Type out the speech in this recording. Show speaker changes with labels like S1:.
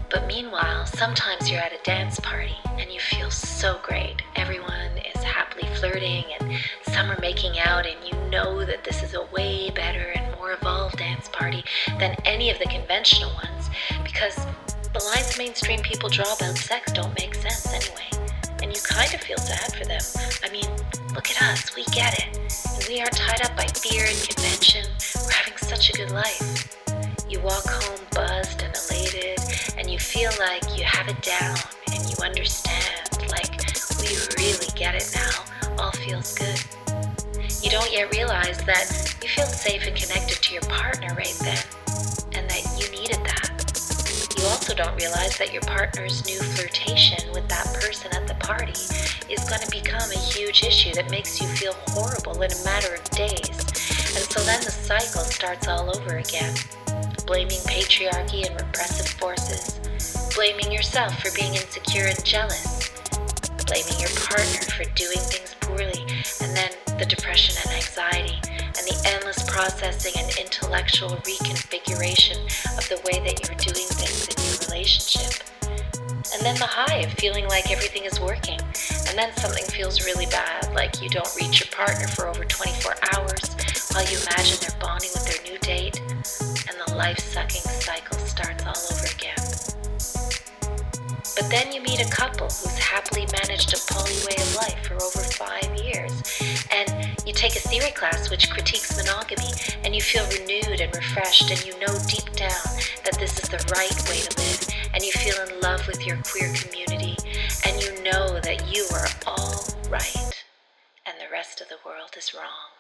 S1: But meanwhile, sometimes you're at a dance party and you feel so great. Everyone is happily flirting and some are making out, and you know that this is a way better and more evolved dance party than any of the conventional ones, because the lines mainstream people draw about sex don't make sense anyway. And you kind of feel sad for them. I mean, look at us, we get it. And we aren't tied up by fear and convention. We're having such a good life. You walk home buzzed and elated, and you feel like you have it down and you understand, like we really get it now, all feels good. You don't yet realize that you feel safe and connected to your partner right then, and that you needed that. You also don't realize that your partner's new flirtation with that person at the party is going to become a huge issue that makes you feel horrible in a matter of days. And so then the cycle starts all over again. Blaming patriarchy and repressive forces, blaming yourself for being insecure and jealous, blaming your partner for doing things poorly, and then the depression and anxiety, and the endless processing and intellectual reconfiguration of the way that you're doing things in your relationship. And then the high of feeling like everything is working, and then something feels really bad, like you don't reach your partner for over 24 hours while you imagine they're bonding with their new date, and the life-sucking cycle starts all over again. But then you meet a couple who's happily managed a poly way of life for over 5 years, and you take a theory class which critiques monogamy, and you feel renewed and refreshed, and you know deep down that this is the right way to live, and you feel in love with your queer community, and you know that you are all right, and the rest of the world is wrong.